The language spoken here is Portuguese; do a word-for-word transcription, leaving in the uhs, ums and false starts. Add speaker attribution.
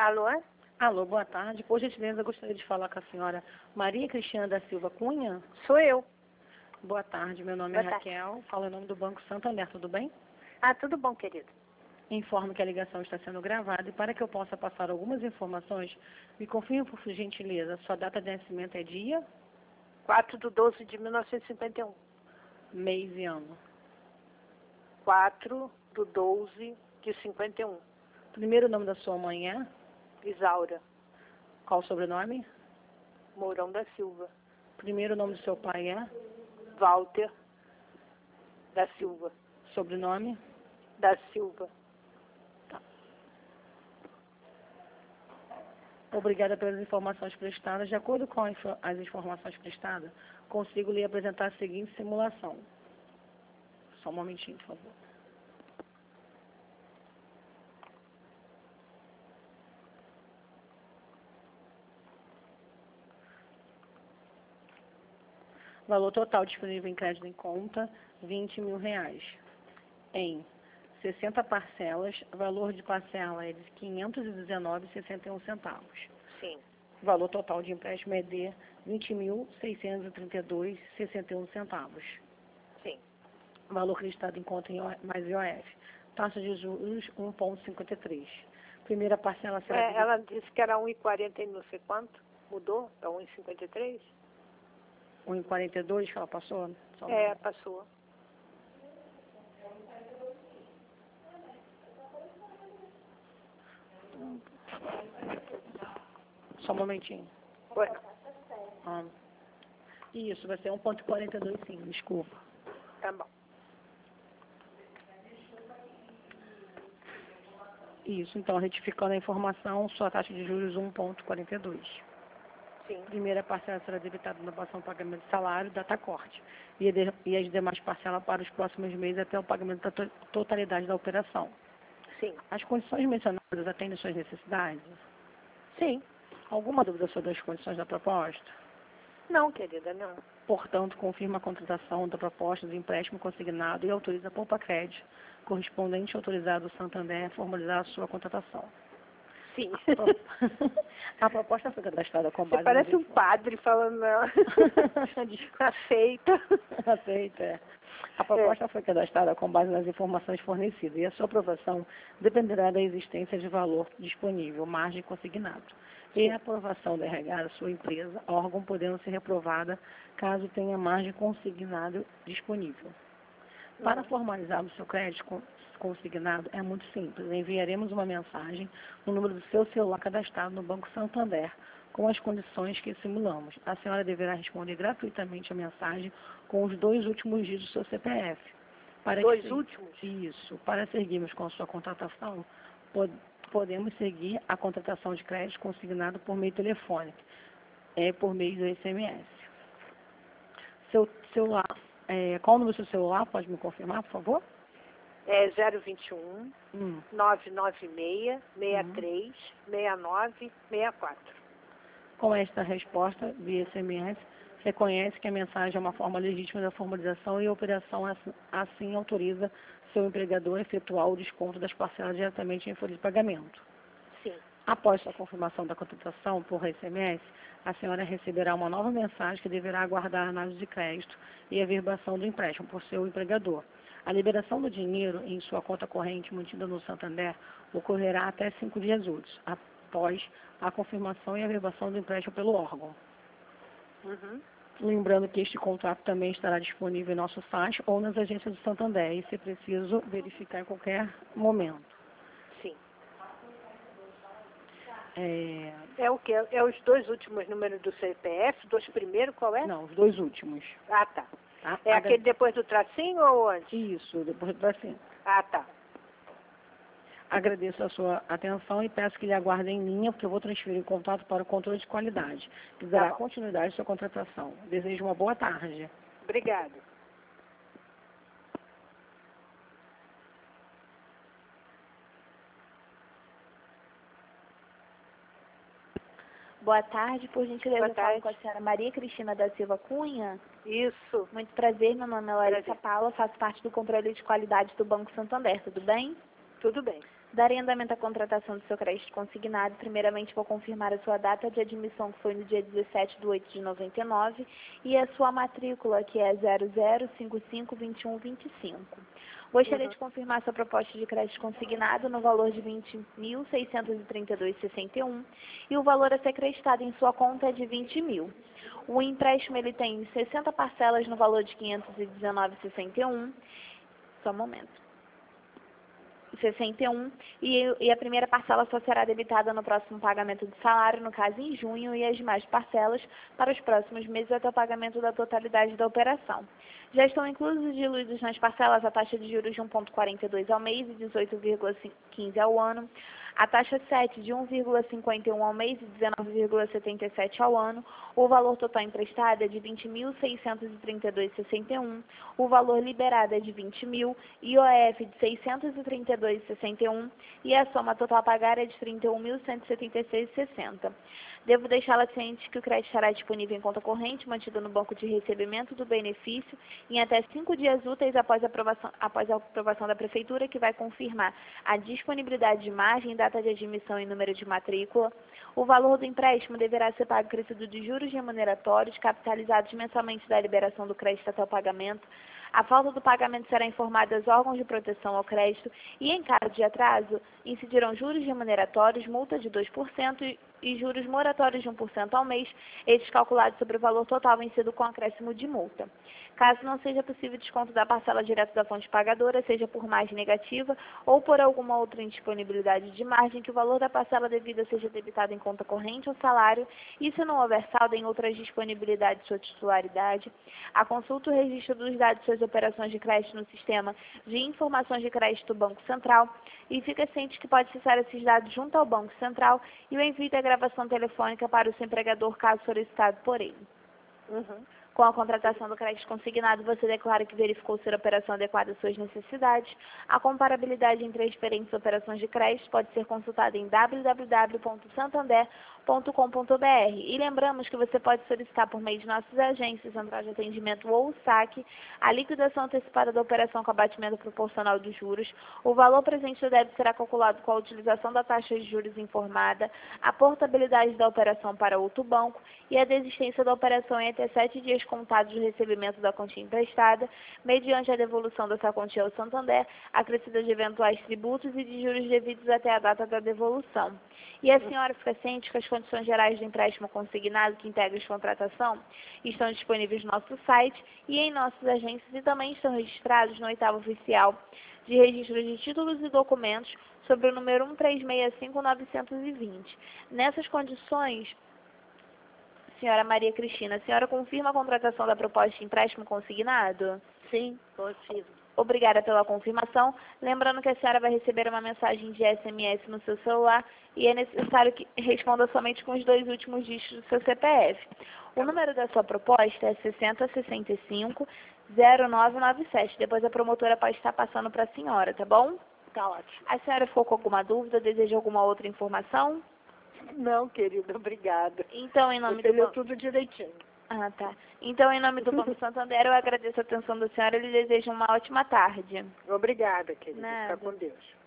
Speaker 1: Alô?
Speaker 2: Alô, boa tarde. Por gentileza, gostaria de falar com a senhora Maria Cristina da Silva Cunha.
Speaker 1: Sou eu.
Speaker 2: Boa tarde, meu nome
Speaker 1: Boa
Speaker 2: é
Speaker 1: tarde.
Speaker 2: Raquel, falo em nome do Banco Santander, tudo bem?
Speaker 1: Ah, tudo bom, querido.
Speaker 2: Informo que a ligação está sendo gravada e para que eu possa passar algumas informações, me confirme por gentileza, sua data de nascimento é dia,
Speaker 1: quatro de doze de mil novecentos e cinquenta e um.
Speaker 2: mês e ano.
Speaker 1: quatro de doze de cinquenta e um.
Speaker 2: Primeiro nome da sua mãe é?
Speaker 1: Isaura
Speaker 2: Qual o sobrenome?
Speaker 1: Mourão da Silva.
Speaker 2: Primeiro nome do seu pai é?
Speaker 1: Walter da Silva.
Speaker 2: Sobrenome?
Speaker 1: Da Silva.
Speaker 2: Obrigada pelas informações prestadas. De acordo com as informações prestadas, consigo lhe apresentar a seguinte simulação. Só um momentinho, por favor. Valor total disponível em crédito em conta, vinte mil reais. Em sessenta parcelas, valor de parcela é de quinhentos e dezenove vírgula sessenta e um centavos.
Speaker 1: Sim.
Speaker 2: Valor total de empréstimo é de vinte mil seiscentos e trinta e dois vírgula sessenta e um centavos.
Speaker 1: Sim.
Speaker 2: Valor acreditado em conta em O- mais I O F. Taxa de juros um vírgula cinquenta e três. Primeira parcela será
Speaker 1: É,
Speaker 2: de
Speaker 1: ela disse que era um e quarenta e não sei quanto. Mudou para um e cinquenta e três?
Speaker 2: um vírgula quarenta e dois que ela passou? Só um
Speaker 1: É,
Speaker 2: momento.
Speaker 1: passou.
Speaker 2: Só um momentinho.
Speaker 1: Bueno,
Speaker 2: Ah, isso, vai ser um vírgula quarenta e dois sim, desculpa.
Speaker 1: tá bom.
Speaker 2: Isso, então, retificando a informação, sua taxa de juros um vírgula quarenta e dois.
Speaker 1: Sim.
Speaker 2: Primeira parcela será debitada na aprovação do pagamento de salário, data corte. E, de, e as demais parcelas para os próximos meses até o pagamento da to, totalidade da operação.
Speaker 1: Sim.
Speaker 2: As condições mencionadas atendem suas necessidades?
Speaker 1: Sim.
Speaker 2: Alguma dúvida sobre as condições da proposta?
Speaker 1: Não, querida, não.
Speaker 2: Portanto, confirma a contratação da proposta do empréstimo consignado e autoriza a Poupa Crédito, correspondente autorizado do Santander, a formalizar a sua contratação.
Speaker 1: Sim.
Speaker 2: A proposta foi cadastrada com
Speaker 1: Você
Speaker 2: base
Speaker 1: parece
Speaker 2: nas
Speaker 1: um padre falando, não.
Speaker 2: Desculpa.
Speaker 1: Aceita.
Speaker 2: Aceita. é. A proposta foi cadastrada com base nas informações fornecidas e a sua aprovação dependerá da existência de valor disponível, margem consignado. E a aprovação da R H da sua empresa, órgão podendo ser reprovada caso tenha margem consignado disponível. Para
Speaker 1: Uhum.
Speaker 2: formalizar o seu crédito con- consignado é muito simples. Enviaremos uma mensagem no número do seu celular cadastrado no Banco Santander com as condições que simulamos. A senhora deverá responder gratuitamente a mensagem com os dois últimos dígitos do seu C P F. Para
Speaker 1: Dois
Speaker 2: que se-
Speaker 1: últimos?
Speaker 2: Isso. Para seguirmos com a sua contratação, po- podemos seguir a contratação de crédito consignado por meio telefônico, é, por meio do S M S. Seu celular, é, qual o número do seu celular? Pode me confirmar, por favor?
Speaker 1: É zero vinte e um,
Speaker 2: Hum.
Speaker 1: nove nove seis, seis
Speaker 2: Uhum.
Speaker 1: três, seis nove, seis quatro.
Speaker 2: Com esta resposta via S M S, reconhece que a mensagem é uma forma legítima da formalização e a operação ass- assim autoriza seu empregador a efetuar o desconto das parcelas diretamente em folha de pagamento.
Speaker 1: Sim.
Speaker 2: Após sua confirmação da contratação por S M S, a senhora receberá uma nova mensagem que deverá aguardar a análise de crédito e a verbação do empréstimo por seu empregador. A liberação do dinheiro em sua conta corrente mantida no Santander ocorrerá até cinco dias úteis, após a confirmação e a verbação do empréstimo pelo órgão.
Speaker 1: Uhum.
Speaker 2: Lembrando que este contrato também estará disponível em nosso site ou nas agências do Santander, e se preciso verificar em qualquer momento.
Speaker 1: Sim.
Speaker 2: É,
Speaker 1: É o quê? É os dois últimos números do C P F? Dois primeiros, qual é?
Speaker 2: não, os dois últimos.
Speaker 1: Ah, tá.
Speaker 2: Tá?
Speaker 1: É
Speaker 2: Agra-
Speaker 1: aquele depois do tracinho ou antes?
Speaker 2: Isso, depois do assim.
Speaker 1: Ah, tá.
Speaker 2: Agradeço a sua atenção e peço que lhe aguarde em linha, porque eu vou transferir o contato para o controle de qualidade, que dará
Speaker 1: bom.
Speaker 2: continuidade à sua contratação. Desejo uma boa tarde.
Speaker 1: Obrigada.
Speaker 3: Boa tarde, por gentileza,
Speaker 1: Boa
Speaker 3: eu falo
Speaker 1: tarde.
Speaker 3: com a senhora Maria Cristina da Silva Cunha.
Speaker 1: Isso.
Speaker 3: Muito prazer, meu nome é Larissa
Speaker 1: Prazer.
Speaker 3: Paula, faço parte do controle de qualidade do Banco Santander, tudo bem?
Speaker 1: Tudo bem.
Speaker 3: Darei andamento à contratação do seu crédito consignado. Primeiramente, vou confirmar a sua data de admissão, que foi no dia dezessete de oito de noventa e nove, e a sua matrícula, que é zero zero cinco cinco dois um dois cinco. Gostaria
Speaker 1: Uhum.
Speaker 3: de confirmar sua proposta de crédito consignado no valor de vinte mil seiscentos e trinta e dois reais e sessenta e um centavos e o valor a ser acreditado em sua conta é de vinte mil. O empréstimo ele tem sessenta parcelas no valor de quinhentos e dezenove reais e sessenta e um centavos. Só um momento. sessenta e um, e, e a primeira parcela só será debitada no próximo pagamento de salário, no caso em junho, e as demais parcelas para os próximos meses até o pagamento da totalidade da operação. Já estão inclusos e diluídos nas parcelas a taxa de juros de um vírgula quarenta e dois ao mês e dezoito vírgula quinze ao ano, a taxa sete de um vírgula cinquenta e um ao mês e dezenove vírgula setenta e sete ao ano, o valor total emprestado é de vinte mil seiscentos e trinta e dois reais e sessenta e um centavos, o valor liberado é de vinte mil, I O F de seiscentos e trinta e dois reais e sessenta e um centavos e a soma total a pagar é de trinta e um mil cento e setenta e seis reais e sessenta centavos. Devo deixá-la ciente que o crédito estará disponível em conta corrente, mantido no banco de recebimento do benefício, em até cinco dias úteis após a aprovação, após a aprovação da Prefeitura, que vai confirmar a disponibilidade de margem, data de admissão e número de matrícula. O valor do empréstimo deverá ser pago crescido de juros remuneratórios, capitalizados mensalmente da liberação do crédito até o pagamento. A falta do pagamento será informada aos órgãos de proteção ao crédito e, em caso de atraso, incidirão juros remuneratórios, multa de dois por cento e e juros moratórios de um por cento ao mês, estes calculados sobre o valor total vencido com acréscimo de multa. Caso não seja possível desconto da parcela direto da fonte pagadora, seja por margem negativa ou por alguma outra indisponibilidade de margem, que o valor da parcela devida seja debitado em conta corrente ou salário, e se não houver saldo em outras disponibilidades de sua titularidade, a consulta o registro dos dados de suas operações de crédito no sistema de informações de crédito do Banco Central, e fica ciente que pode acessar esses dados junto ao Banco Central e o envio da gravação telefônica para o seu empregador, caso solicitado por ele.
Speaker 1: Uhum.
Speaker 3: Com a contratação do crédito consignado, você declara que verificou ser a operação adequada às suas necessidades. A comparabilidade entre as diferentes operações de crédito pode ser consultada em w w w ponto santander ponto com ponto b r. E lembramos que você pode solicitar por meio de nossas agências, Central de Atendimento ou o saque, a liquidação antecipada da operação com abatimento proporcional dos juros. O valor presente do débito será calculado com a utilização da taxa de juros informada, a portabilidade da operação para outro banco e a desistência da operação em até sete dias contados do recebimento da quantia emprestada, mediante a devolução dessa quantia ao Santander, acrescida de eventuais tributos e de juros devidos até a data da devolução. E a senhora fica ciente que as condições gerais do empréstimo consignado que integram a contratação estão disponíveis no nosso site e em nossas agências, e também estão registrados no oitavo oficial de registro de títulos e documentos sobre o número um três seis cinco nove dois zero. Nessas condições, senhora Maria Cristina, a senhora confirma a contratação da proposta de empréstimo consignado?
Speaker 1: Sim, confirmo.
Speaker 3: Obrigada pela confirmação. Lembrando que a senhora vai receber uma mensagem de S M S no seu celular e é necessário que responda somente com os dois últimos dígitos do seu C P F. O número da sua proposta é sessenta sessenta e cinco zero nove nove sete. Depois a promotora pode estar passando para a senhora, tá bom?
Speaker 1: Tá ótimo.
Speaker 3: A senhora ficou com alguma dúvida? Deseja alguma outra informação?
Speaker 1: Não, querida, obrigada.
Speaker 3: Então, em nome
Speaker 1: Você
Speaker 3: do
Speaker 1: leu
Speaker 3: banco...
Speaker 1: tudo direitinho.
Speaker 3: Ah, tá. Então, em nome do Banco Santander, eu agradeço a atenção da senhora e lhe desejo uma ótima tarde.
Speaker 1: Obrigada, querida.
Speaker 3: Nada.
Speaker 1: Fica com Deus.